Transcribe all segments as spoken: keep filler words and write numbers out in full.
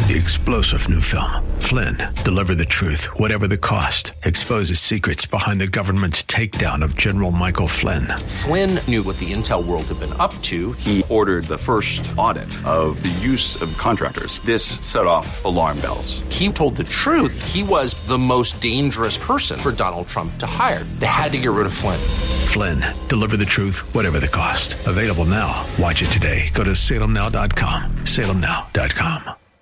The explosive new film, Flynn, Deliver the Truth, Whatever the Cost, exposes secrets behind the government's takedown of General Michael Flynn. Flynn knew what the intel world had been up to. He ordered the first audit of the use of contractors. This set off alarm bells. He told the truth. He was the most dangerous person for Donald Trump to hire. They had to get rid of Flynn. Flynn, Deliver the Truth, Whatever the Cost. Available now. Watch it today. Go to salem now dot com. salem now dot com.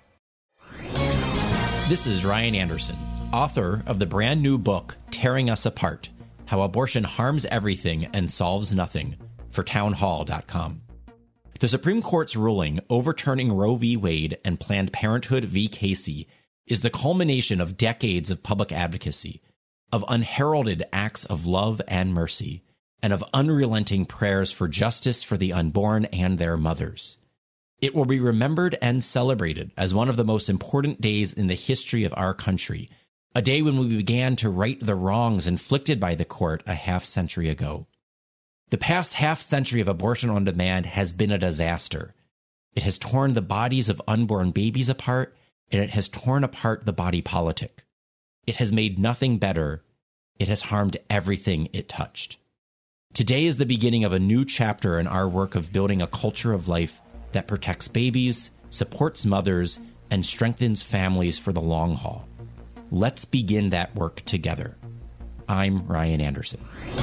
This is Ryan Anderson, author of the brand new book, Tearing Us Apart, How Abortion Harms Everything and Solves Nothing, for town hall dot com. The Supreme Court's ruling overturning Roe v. Wade and Planned Parenthood v. Casey is the culmination of decades of public advocacy, of unheralded acts of love and mercy, and of unrelenting prayers for justice for the unborn and their mothers. It will be remembered and celebrated as one of the most important days in the history of our country, a day when we began to right the wrongs inflicted by the court a half century ago. The past half century of abortion on demand has been a disaster. It has torn the bodies of unborn babies apart, and it has torn apart the body politic. It has made nothing better. It has harmed everything it touched. Today is the beginning of a new chapter in our work of building a culture of life that protects babies, supports mothers, and strengthens families for the long haul. Let's begin that work together. I'm Ryan Anderson.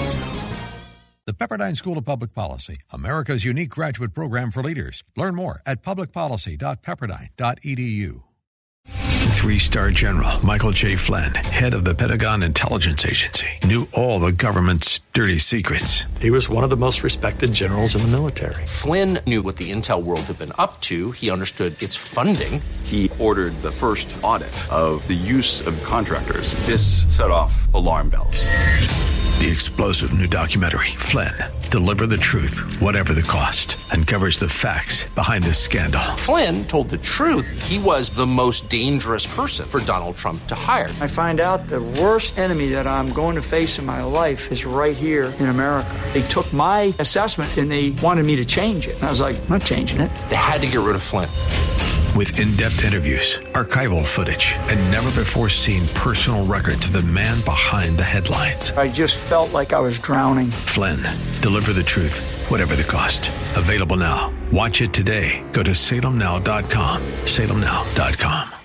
The Pepperdine School of Public Policy, America's unique graduate program for leaders. Learn more at public policy dot pepperdine dot e d u. Three-star General Michael J. Flynn, head of the Pentagon Intelligence Agency, knew all the government's dirty secrets. He was one of the most respected generals in the military. Flynn knew what the intel world had been up to. He understood its funding. He ordered the first audit of the use of contractors. This set off alarm bells. The explosive new documentary, Flynn, Deliver the Truth, Whatever the Cost, uncovers the facts behind this scandal. Flynn told the truth. He was the most dangerous person for Donald Trump to hire. I find out the worst enemy that I'm going to face in my life is right here in America. They took my assessment and they wanted me to change it. And I was like, I'm not changing it. They had to get rid of Flynn. With in-depth interviews, archival footage, and never-before-seen personal records of the man behind the headlines. I just felt like I was drowning. Flynn, Deliver the Truth, Whatever the Cost. Available now. Watch it today. Go to salem now dot com. salem now dot com.